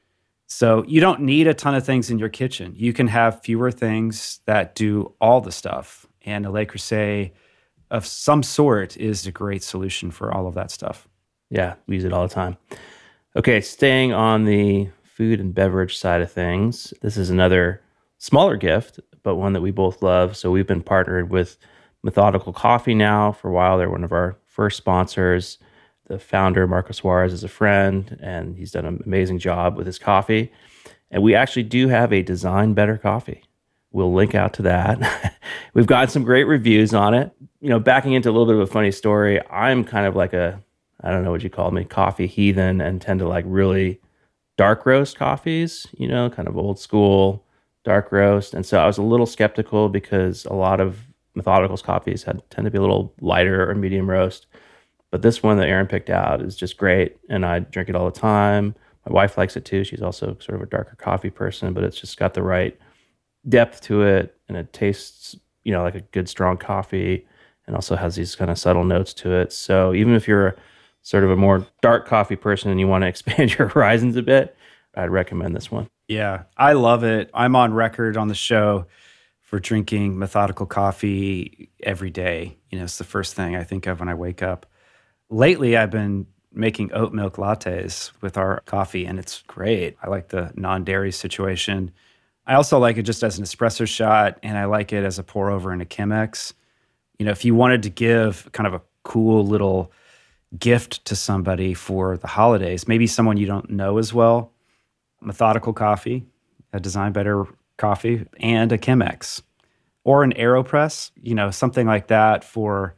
So you don't need a ton of things in your kitchen. You can have fewer things that do all the stuff. And a Le Creuset of some sort is a great solution for all of that stuff. Yeah, we use it all the time. Okay, staying on the food and beverage side of things, this is another smaller gift, but one that we both love. So we've been partnered with Methodical Coffee now for a while. They're one of our first sponsors. The founder, Marco Suarez, is a friend, and he's done an amazing job with his coffee. And we actually do have a Design Better coffee. We'll link out to that. We've gotten some great reviews on it. Backing into a little bit of a funny story, I'm kind of like I don't know what you call me, coffee heathen, and tend to like really dark roast coffees, kind of old school dark roast. And so I was a little skeptical because a lot of Methodical's coffees tend to be a little lighter or medium roast. But this one that Aaron picked out is just great. And I drink it all the time. My wife likes it too. She's also sort of a darker coffee person, but it's just got the right depth to it. And it tastes, like a good strong coffee, and also has these kind of subtle notes to it. So even if you're sort of a more dark coffee person and you want to expand your horizons a bit, I'd recommend this one. Yeah, I love it. I'm on record on the show for drinking Methodical coffee every day. It's the first thing I think of when I wake up. Lately, I've been making oat milk lattes with our coffee, and it's great. I like the non-dairy situation. I also like it just as an espresso shot, and I like it as a pour over in a Chemex. If you wanted to give kind of a cool little gift to somebody for the holidays, maybe someone you don't know as well, Methodical coffee, a Design Better coffee, and a Chemex, or an AeroPress, something like that for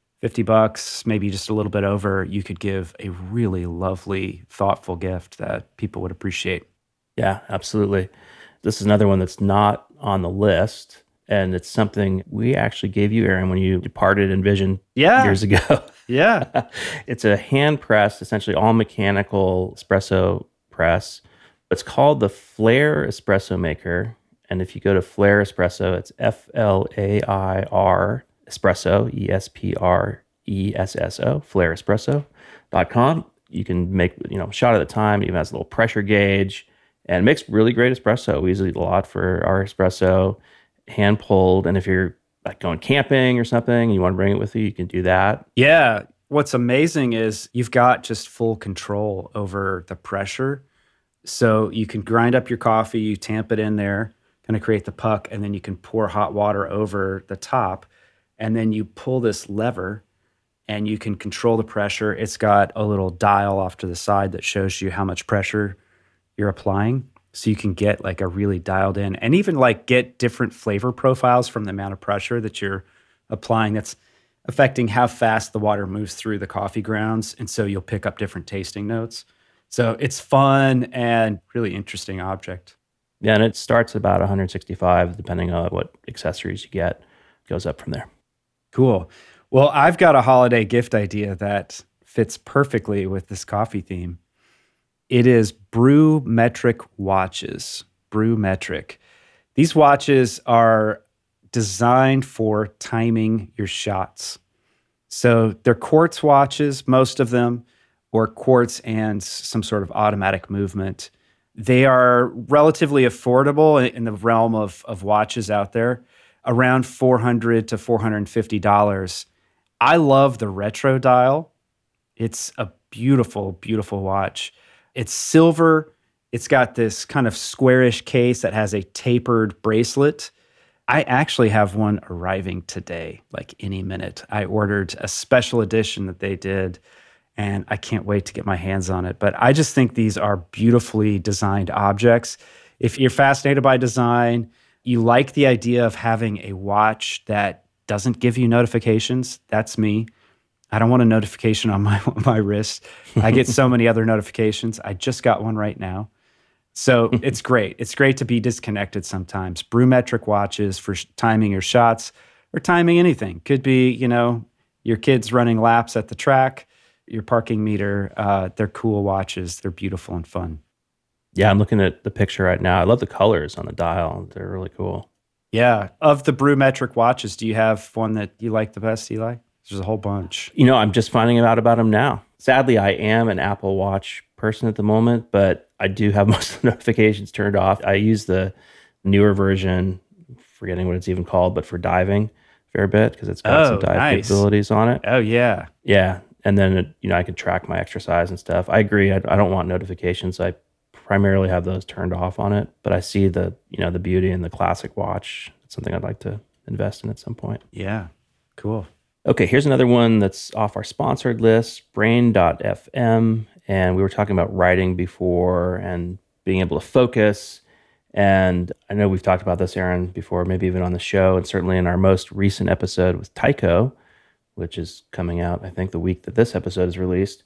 $50, maybe just a little bit over, you could give a really lovely, thoughtful gift that people would appreciate. Yeah, absolutely. This is another one that's not on the list, and it's something we actually gave you, Aaron, when you departed Envision years ago. Yeah. It's a hand press, essentially all mechanical espresso press. It's called the Flair Espresso Maker. And if you go to Flair Espresso, it's FLAIR Espresso, ESPRESSO, flairespresso.com. You can make, a shot at a time. It even has a little pressure gauge and it makes really great espresso. We use it a lot for our espresso, hand pulled. And if you're like going camping or something and you want to bring it with you, you can do that. Yeah. What's amazing is you've got just full control over the pressure. So you can grind up your coffee, you tamp it in there, kind of create the puck, and then you can pour hot water over the top. And then you pull this lever and you can control the pressure. It's got a little dial off to the side that shows you how much pressure you're applying. So you can get like a really dialed in and even like get different flavor profiles from the amount of pressure that you're applying. That's affecting how fast the water moves through the coffee grounds. And so you'll pick up different tasting notes. So it's fun and really interesting object. Yeah, and it starts about 165, depending on what accessories you get. It goes up from there. Cool. Well, I've got a holiday gift idea that fits perfectly with this coffee theme. It is BrewMetric watches. BrewMetric. These watches are designed for timing your shots. So they're quartz watches, most of them, or quartz and some sort of automatic movement. They are relatively affordable in the realm of watches out there, around $400 to $450. I love the retro dial. It's a beautiful, beautiful watch. It's silver. It's got this kind of squarish case that has a tapered bracelet. I actually have one arriving today, like any minute. I ordered a special edition that they did, and I can't wait to get my hands on it. But I just think these are beautifully designed objects. If you're fascinated by design, you like the idea of having a watch that doesn't give you notifications, that's me. I don't want a notification on my wrist. I get so many other notifications. I just got one right now. So it's great. It's great to be disconnected sometimes. BrewMetric watches for timing your shots or timing anything. Could be, your kids running laps at the track, your parking meter. They're cool watches. They're beautiful and fun. Yeah, I'm looking at the picture right now. I love the colors on the dial. They're really cool. Yeah. Of the BrewMetric watches, do you have one that you like the best, Eli? There's a whole bunch. I'm just finding out about them now. Sadly, I am an Apple Watch person at the moment, but I do have most of the notifications turned off. I use the newer version, forgetting what it's even called, but for diving a fair bit because it's got some dive capabilities on it. Oh, yeah. Yeah. And then, I can track my exercise and stuff. I agree. I don't want notifications. I primarily have those turned off on it, but I see the beauty in the classic watch. It's something I'd like to invest in at some point. Yeah. Cool. Okay, here's another one that's off our sponsored list, Brain.fm. And we were talking about writing before and being able to focus. And I know we've talked about this, Aaron, before, maybe even on the show, and certainly in our most recent episode with Tycho, which is coming out, I think, the week that this episode is released.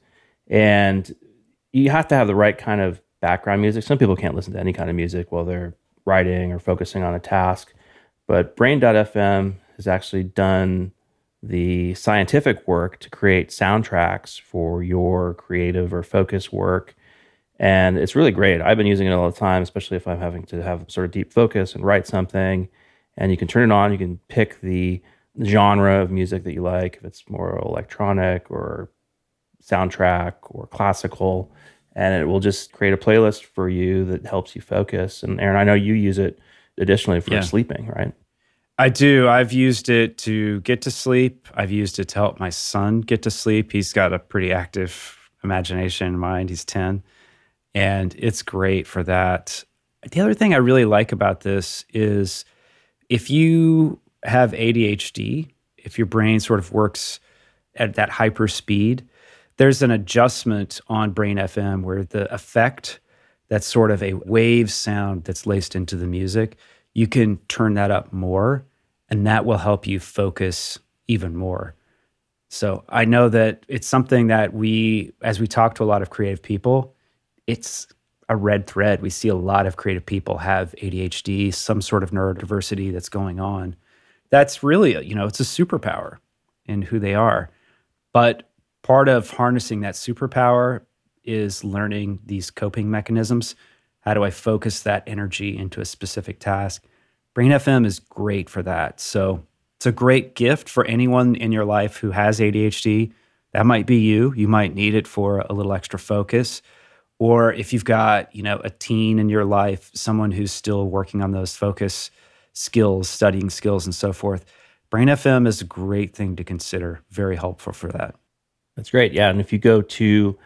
And you have to have the right kind of background music. Some people can't listen to any kind of music while they're writing or focusing on a task. But Brain.fm has actually done the scientific work to create soundtracks for your creative or focus work. And it's really great. I've been using it all the time, especially if I'm having to have sort of deep focus and write something. And you can turn it on. You can pick the genre of music that you like, if it's more electronic or soundtrack or classical. And it will just create a playlist for you that helps you focus. And Aaron, I know you use it additionally for sleeping, right? I do. I've used it to get to sleep. I've used it to help my son get to sleep. He's got a pretty active imagination and mind. He's 10. And it's great for that. The other thing I really like about this is if you have ADHD, if your brain sort of works at that hyper speed, there's an adjustment on Brain FM where the effect, that's sort of a wave sound that's laced into the music, you can turn that up more, and that will help you focus even more. So I know that it's something that as we talk to a lot of creative people, it's a red thread. We see a lot of creative people have ADHD, some sort of neurodiversity that's going on. That's really, it's a superpower in who they are. But part of harnessing that superpower is learning these coping mechanisms. How do I focus that energy into a specific task? Brain FM is great for that. So it's a great gift for anyone in your life who has ADHD. That might be you. You might need it for a little extra focus. Or if you've got, a teen in your life, someone who's still working on those focus skills, studying skills and so forth, Brain FM is a great thing to consider. Very helpful for that. That's great. Yeah. And if you go to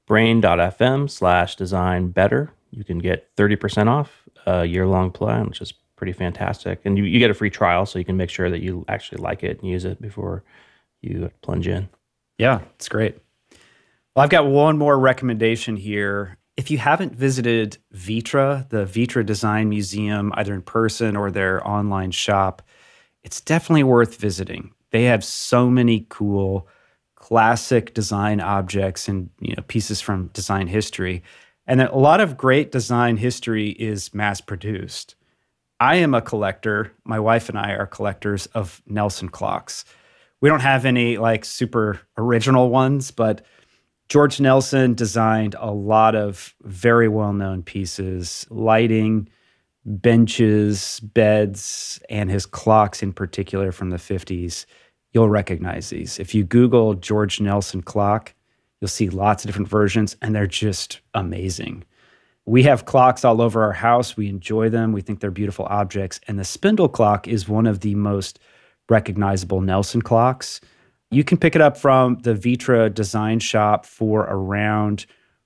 brain.fm/design better, you can get 30% off a year-long plan, which is pretty fantastic. And you get a free trial, so you can make sure that you actually like it and use it before you plunge in. Yeah, it's great. Well, I've got one more recommendation here. If you haven't visited Vitra, the Vitra Design Museum, either in person or their online shop, it's definitely worth visiting. They have so many cool classic design objects and pieces from design history. And a lot of great design history is mass produced. I am a collector. My wife and I are collectors of Nelson clocks. We don't have any like super original ones, but George Nelson designed a lot of very well-known pieces, lighting, benches, beds, and his clocks in particular from the 50s. You'll recognize these. If you Google George Nelson clock, you'll see lots of different versions, and they're just amazing. We have clocks all over our house. We enjoy them. We think they're beautiful objects. And the spindle clock is one of the most recognizable Nelson clocks. You can pick it up from the Vitra design shop for around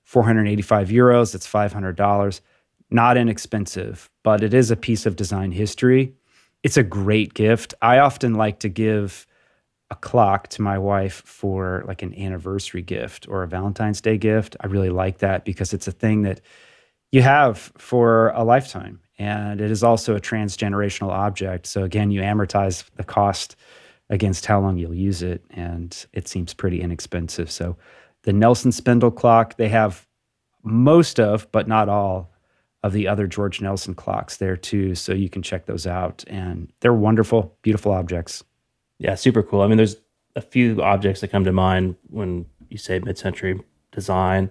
485 euros. That's $500. Not inexpensive, but it is a piece of design history. It's a great gift. I often like to give a clock to my wife for like an anniversary gift or a Valentine's Day gift. I really like that because it's a thing that you have for a lifetime. And it is also a transgenerational object. So again, you amortize the cost against how long you'll use it. And it seems pretty inexpensive. So the Nelson spindle clock, they have most of, but not all, of the other George Nelson clocks there too. So you can check those out. And they're wonderful, beautiful objects. Yeah, super cool. I mean, there's a few objects that come to mind when you say mid-century design.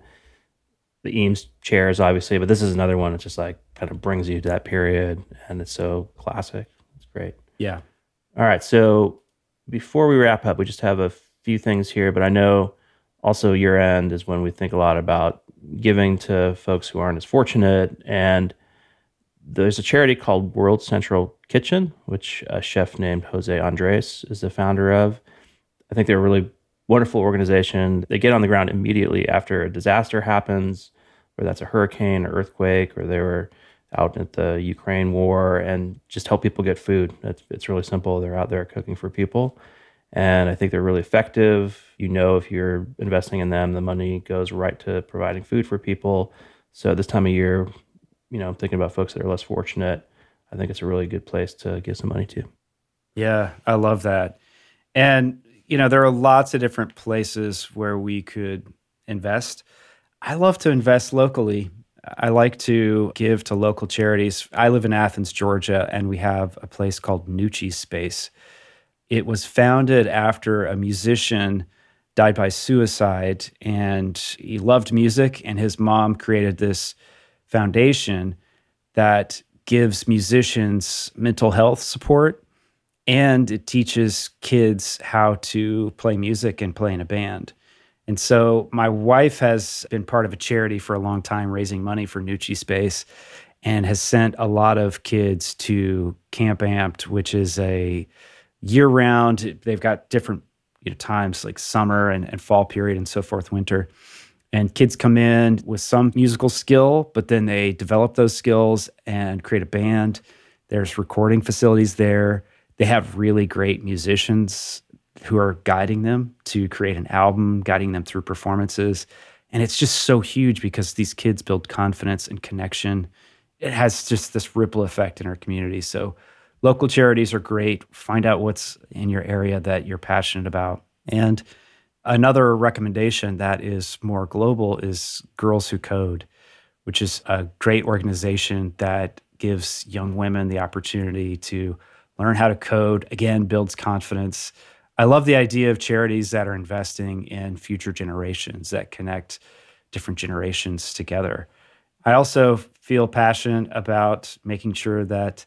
The Eames chairs, obviously, but this is another one that just like kind of brings you to that period, and it's so classic. It's great. Yeah. All right. So before we wrap up, we just have a few things here, but I know also year end is when we think a lot about giving to folks who aren't as fortunate. And there's a charity called World Central Kitchen, which a chef named Jose Andres is the founder of. I think they're a really wonderful organization. They get on the ground immediately after a disaster happens, whether that's a hurricane or earthquake, or they were out at the Ukraine war, and just help people get food. It's really simple. They're out there cooking for people. And I think they're really effective. If you're investing in them, the money goes right to providing food for people. So this time of year, I'm thinking about folks that are less fortunate. I think it's a really good place to give some money to. Yeah, I love that. And, there are lots of different places where we could invest. I love to invest locally. I like to give to local charities. I live in Athens, Georgia, and we have a place called Nucci Space. It was founded after a musician died by suicide, and he loved music, and his mom created this foundation that gives musicians mental health support, and it teaches kids how to play music and play in a band. And so my wife has been part of a charity for a long time raising money for Nucci Space and has sent a lot of kids to Camp Amped, which is a year-round. They've got different times like summer and fall period and so forth, winter. And kids come in with some musical skill, but then they develop those skills and create a band. There's recording facilities there. They have really great musicians who are guiding them to create an album, guiding them through performances. And it's just so huge because these kids build confidence and connection. It has just this ripple effect in our community. So local charities are great. Find out what's in your area that you're passionate about. And another recommendation that is more global is Girls Who Code, which is a great organization that gives young women the opportunity to learn how to code, again, builds confidence. I love the idea of charities that are investing in future generations, that connect different generations together. I also feel passionate about making sure that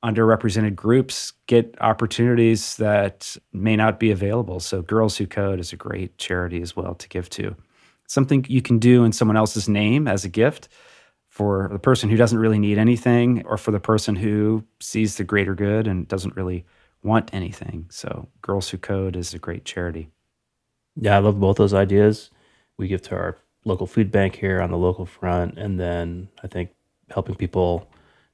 underrepresented groups get opportunities that may not be available. So Girls Who Code is a great charity as well to give to. Something you can do in someone else's name as a gift for the person who doesn't really need anything, or for the person who sees the greater good and doesn't really want anything. So Girls Who Code is a great charity. Yeah, I love both those ideas. We give to our local food bank here on the local front, and then I think helping people,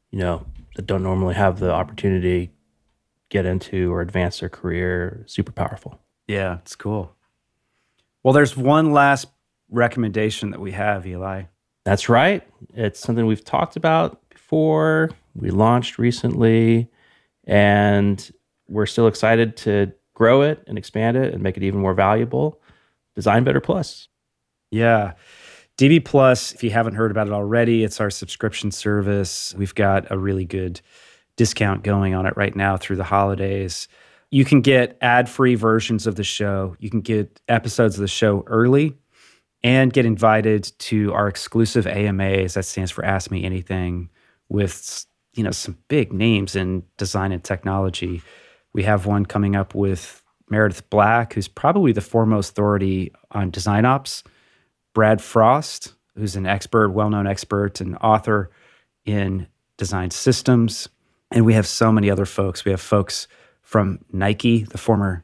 that don't normally have the opportunity get into or advance their career, super powerful. Yeah, it's cool. Well, there's one last recommendation that we have, Eli. That's right. It's something we've talked about before. We launched recently, and we're still excited to grow it and expand it and make it even more valuable. Design Better Plus. Yeah. DB Plus, if you haven't heard about it already, it's our subscription service. We've got a really good discount going on it right now through the holidays. You can get ad-free versions of the show. You can get episodes of the show early and get invited to our exclusive AMAs. That stands for Ask Me Anything, with some big names in design and technology. We have one coming up with Meredith Black, who's probably the foremost authority on design ops. Brad Frost, who's an expert, well-known expert and author in design systems. And we have so many other folks. We have folks from Nike, the former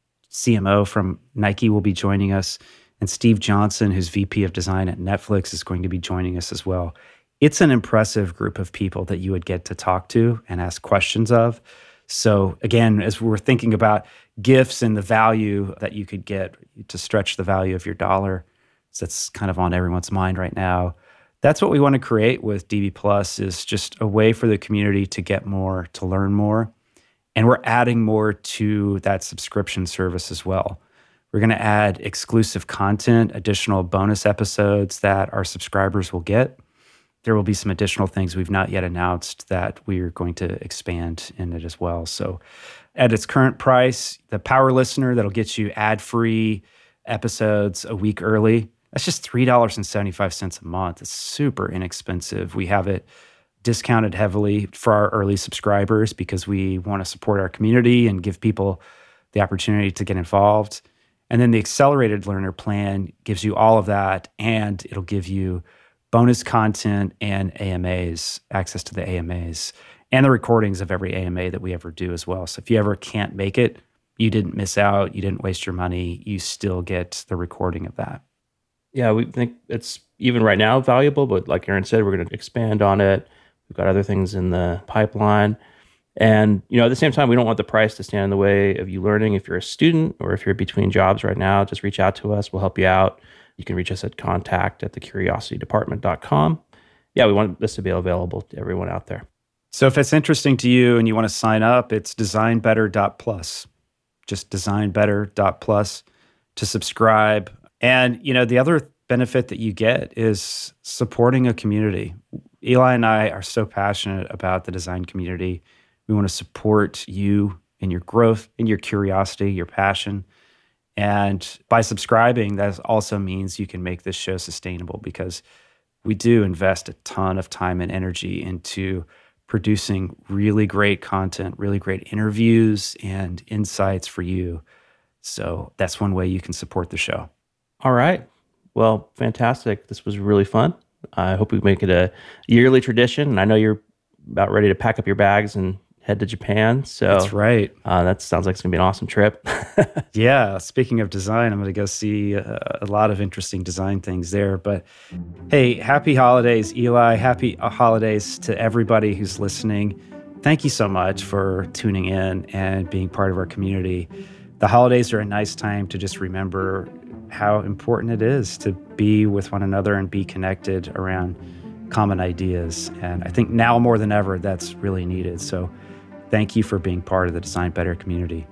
CMO from Nike will be joining us. And Steve Johnson, who's VP of Design at Netflix, is going to be joining us as well. It's an impressive group of people that you would get to talk to and ask questions of. So again, as we're thinking about gifts and the value that you could get to stretch the value of your dollar, so that's kind of on everyone's mind right now. That's what we want to create with DB Plus, is just a way for the community to get more, to learn more. And we're adding more to that subscription service as well. We're going to add exclusive content, additional bonus episodes that our subscribers will get. There will be some additional things we've not yet announced that we are going to expand in it as well. So at its current price, the Power Listener, that'll get you ad-free episodes a week early. That's just $3.75 a month. It's super inexpensive. We have it discounted heavily for our early subscribers because we want to support our community and give people the opportunity to get involved. And then the Accelerated Learner Plan gives you all of that, and it'll give you bonus content and AMAs, access to the AMAs, and the recordings of every AMA that we ever do as well. So if you ever can't make it, you didn't miss out, you didn't waste your money, you still get the recording of that. Yeah, we think it's even right now valuable, but like Aaron said, we're going to expand on it. We've got other things in the pipeline. And, at the same time, we don't want the price to stand in the way of you learning. If you're a student or if you're between jobs right now, just reach out to us. We'll help you out. You can reach us at contact@thecuriositydepartment.com. Yeah, we want this to be available to everyone out there. So if it's interesting to you and you want to sign up, it's designbetter.plus. Just designbetter.plus to subscribe. And, the other benefit that you get is supporting a community. Eli and I are so passionate about the design community. We want to support you in your growth, in your curiosity, your passion. And by subscribing, that also means you can make this show sustainable, because we do invest a ton of time and energy into producing really great content, really great interviews and insights for you. So that's one way you can support the show. All right. Well, fantastic. This was really fun. I hope we make it a yearly tradition. And I know you're about ready to pack up your bags and head to Japan. So that's right. That sounds like it's going to be an awesome trip. Yeah. Speaking of design, I'm going to go see a lot of interesting design things there. But hey, happy holidays, Eli. Happy holidays to everybody who's listening. Thank you so much for tuning in and being part of our community. The holidays are a nice time to just remember how important it is to be with one another and be connected around common ideas. And I think now more than ever, that's really needed. So thank you for being part of the Design Better community.